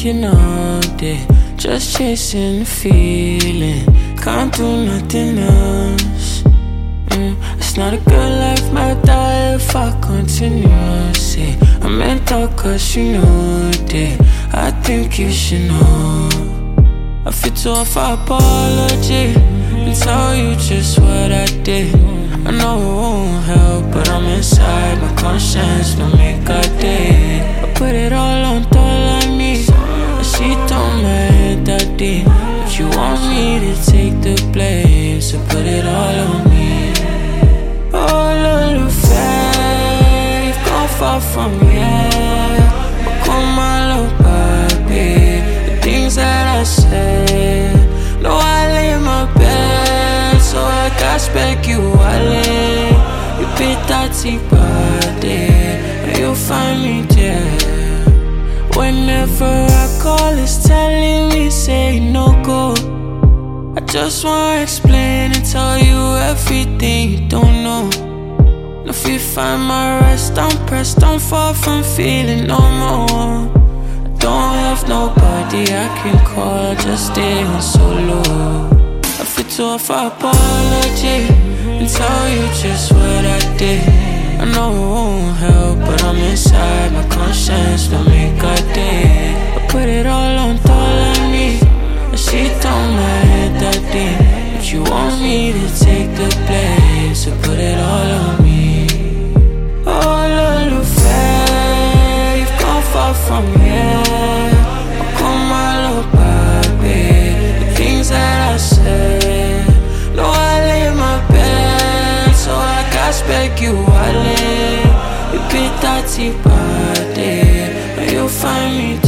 thinking all day, just chasing the feeling. Can't do nothing else. It's not a good life, might die if I continue. Say I'm mental cause you know that I think you should know. I feel to offer apology and tell you just what I did. I know it won't help, but I'm inside my conscience, no make a day. I put it all on I need. I see it on my head that day. But you want me to take the blame, so put it all on me. All of the faith, gone far from here. Come on, look, baby. The things that I said, no, I lay in my bed, so I got spec you, I lay. You beat that body, and you'll find me there. Whenever I call, it's telling me say no go. I just wanna explain and tell you everything you don't know. And if you find my rest, I'm pressed, I'm far from feeling no more. I don't have nobody I can call, just stay on solo. I feel to offer apology and tell you just what I did. I know it won't help, but I'm inside my conscience, don't make a day. I put it all on I need. I see it on my head that day. But you want me to take the blame, so put it all on me. All of the faith, you've gone far from here. Come on, look, baby. The things that I said, no, I lay in my bed, so I got spec you, I lay. You beat that body, and you'll find me